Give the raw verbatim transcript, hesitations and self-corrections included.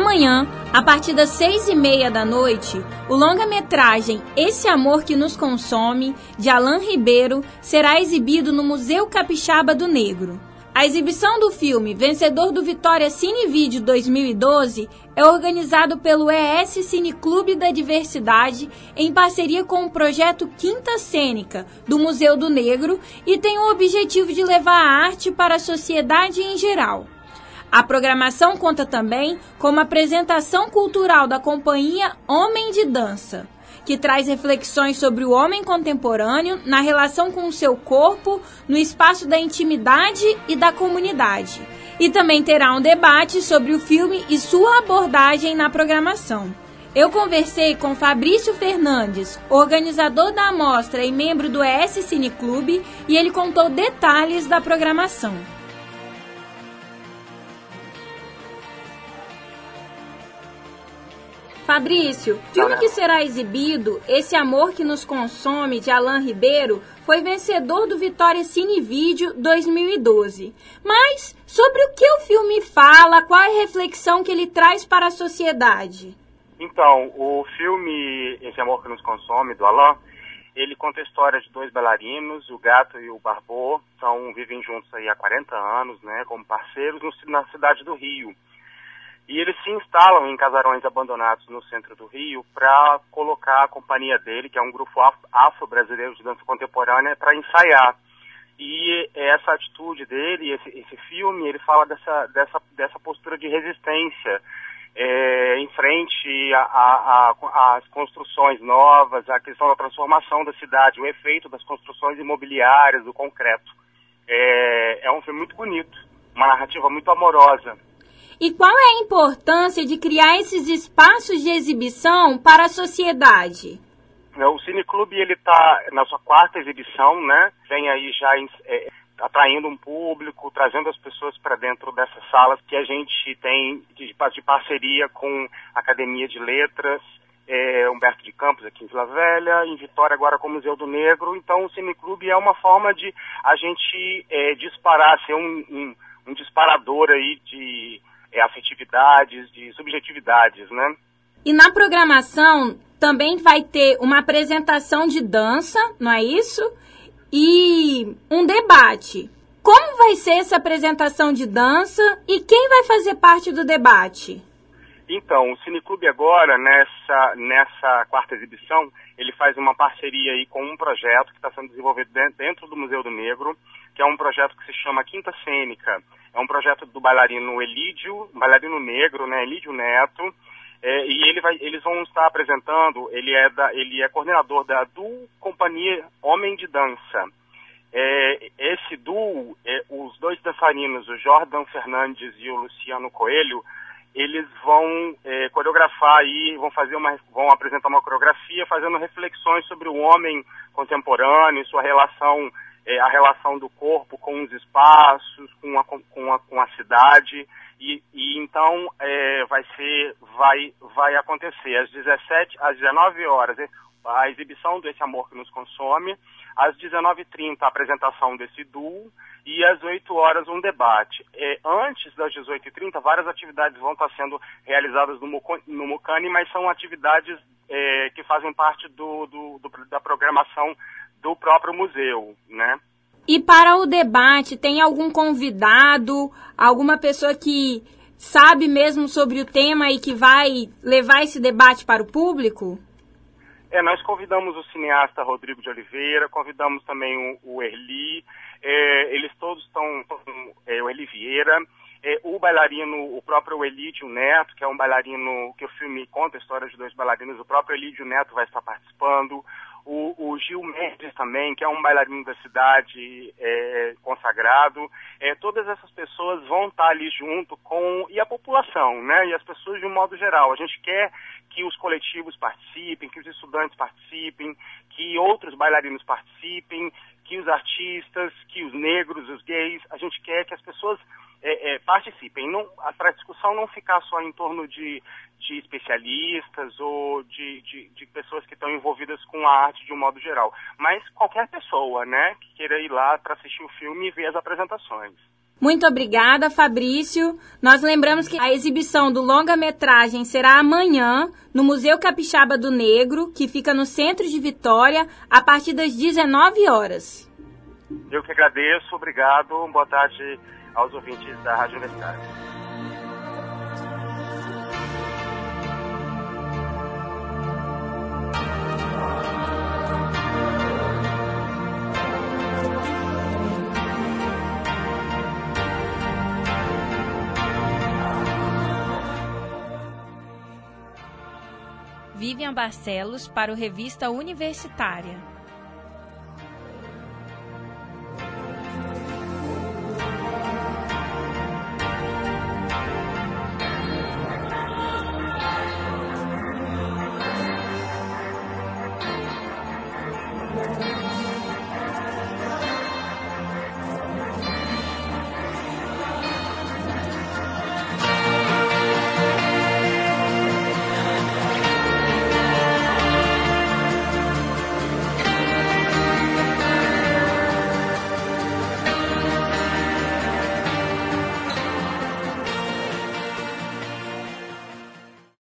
Amanhã, a partir das seis e meia da noite, o longa-metragem Esse Amor que Nos Consome, de Alan Ribeiro, será exibido no Museu Capixaba do Negro. A exibição do filme, vencedor do Vitória Cine Vídeo dois mil e doze, é organizado pelo E S Cine Clube da Diversidade em parceria com o projeto Quinta Cênica, do Museu do Negro, e tem o objetivo de levar a arte para a sociedade em geral. A programação conta também com uma apresentação cultural da companhia Homem de Dança, que traz reflexões sobre o homem contemporâneo na relação com o seu corpo, no espaço da intimidade e da comunidade. E também terá um debate sobre o filme e sua abordagem na programação. Eu conversei com Fabrício Fernandes, organizador da amostra e membro do E S Cine Clube, e ele contou detalhes da programação. Fabrício, o filme que será exibido, Esse Amor que Nos Consome, de Alan Ribeiro, foi vencedor do Vitória Cine Vídeo dois mil e doze. Mas sobre o que o filme fala, qual é a reflexão que ele traz para a sociedade? Então, o filme Esse Amor que Nos Consome, do Alan, ele conta a história de dois bailarinos, o Gato e o Barbô, são, vivem juntos aí há quarenta anos, né, como parceiros no, na cidade do Rio. E eles se instalam em casarões abandonados no centro do Rio para colocar a companhia dele, que é um grupo afro-brasileiro de dança contemporânea, para ensaiar. E essa atitude dele, esse, esse filme, ele fala dessa, dessa, dessa postura de resistência é, em frente às construções novas, a questão da transformação da cidade, o efeito das construções imobiliárias, do concreto. É, é um filme muito bonito, uma narrativa muito amorosa. E qual é a importância de criar esses espaços de exibição para a sociedade? O Cineclube ele está na sua quarta exibição, né? Vem aí já é, atraindo um público, trazendo as pessoas para dentro dessas salas que a gente tem de, de parceria com a Academia de Letras, é, Humberto de Campos aqui em Vila Velha, em Vitória agora com o Museu do Negro. Então o Cineclube é uma forma de a gente é, disparar, ser um, um, um disparador aí de É, afetividades, de subjetividades, né? E na programação também vai ter uma apresentação de dança, não é isso? E um debate. Como vai ser essa apresentação de dança e quem vai fazer parte do debate? Então, o Cineclube agora, nessa, nessa quarta exibição, ele faz uma parceria aí com um projeto que está sendo desenvolvido dentro do Museu do Negro, que é um projeto que se chama Quinta Cênica. É um projeto do bailarino Elídio, bailarino negro, né, Elídio Neto, é, e ele vai, eles vão estar apresentando, ele é, da, ele é coordenador da duo Companhia Homem de Dança. É, esse duo, é, os dois dançarinos, o Jordan Fernandes e o Luciano Coelho, eles vão é, coreografar aí, vão fazer uma, vão apresentar uma coreografia fazendo reflexões sobre o homem contemporâneo, sua relação, é, a relação do corpo com os espaços, com a, com a, com a cidade, e, e então é, vai ser, vai, vai acontecer às dezessete, às dezenove horas, a exibição desse Amor que Nos Consome, às dezenove e trinta a apresentação desse duo, e às oito horas um debate. É, antes das dezoito e trinta, várias atividades vão estar sendo realizadas no, no Mucane, mas são atividades é, que fazem parte do, do, do, da programação do próprio museu, né? E para o debate, tem algum convidado, alguma pessoa que sabe mesmo sobre o tema e que vai levar esse debate para o público? É, nós convidamos o cineasta Rodrigo de Oliveira, convidamos também o, o Erli, é, eles todos estão, é, o Eli Vieira, é, o bailarino, o próprio Elídio Neto, que é um bailarino, que o filme conta a história de dois bailarinos, o próprio Elídio Neto vai estar participando, o, o Gil Mendes também, que é um bailarino da cidade é, consagrado, é, todas essas pessoas vão estar ali junto com, e a população, né, e as pessoas de um modo geral. A gente quer que os coletivos participem, que os estudantes participem, que outros bailarinos participem, que os artistas, que os negros, os gays, a gente quer que as pessoas é, é, participem. Para a discussão não ficar só em torno de, de especialistas ou de, de, de pessoas que estão envolvidas com a arte de um modo geral, mas qualquer pessoa, né, que queira ir lá para assistir o filme e ver as apresentações. Muito obrigada, Fabrício. Nós lembramos que a exibição do longa-metragem será amanhã no Museu Capixaba do Negro, que fica no centro de Vitória, a partir das dezenove horas. Eu que agradeço, obrigado. Boa tarde aos ouvintes da Rádio Universitária. Vivian Barcelos para o Revista Universitária.